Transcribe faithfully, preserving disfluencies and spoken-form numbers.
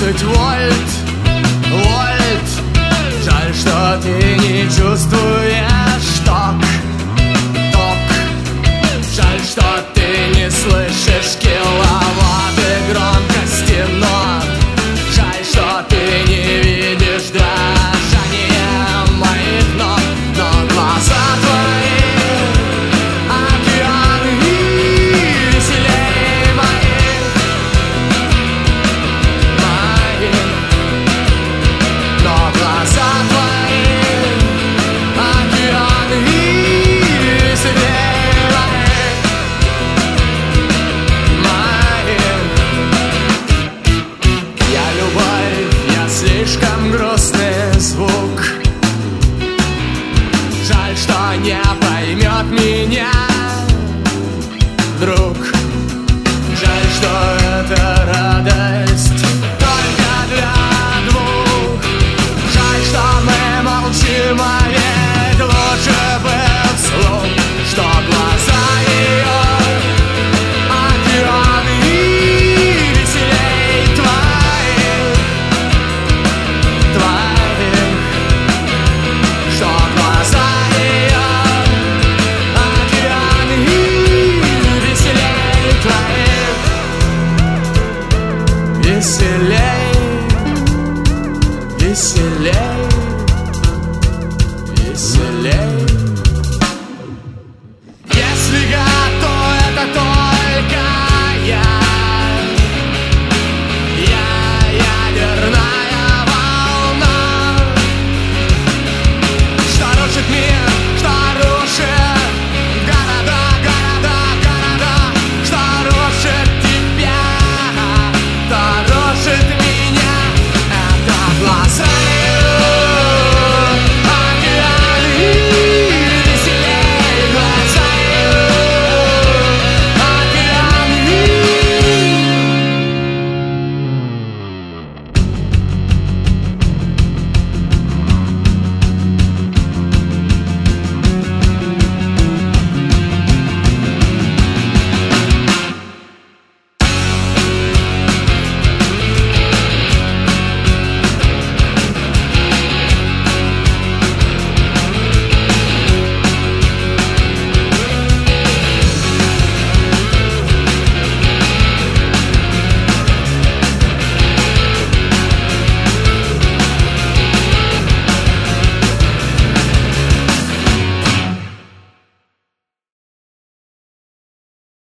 двадцать вольт, вольт. Жаль, что ты не чувствуешь ток, ток. Жаль, что ты не слышишь киловатты громкости нот. Жаль, что ты не видишь дрожания моих ног. Но глаза твои океаны веселей моих, моих. Но глаза твои океаны веселей моих, моих. Я любовь, я слишком грустный звук. Жаль, что не поймет меня друг. Жаль, что это радость только для двух. Жаль, что мы молчим, а ведь лучше бы вслух, что глаза ее океаны веселей твоих, твоих. Что глаза ее океаны веселей твоих, веселей, веселей, веселей.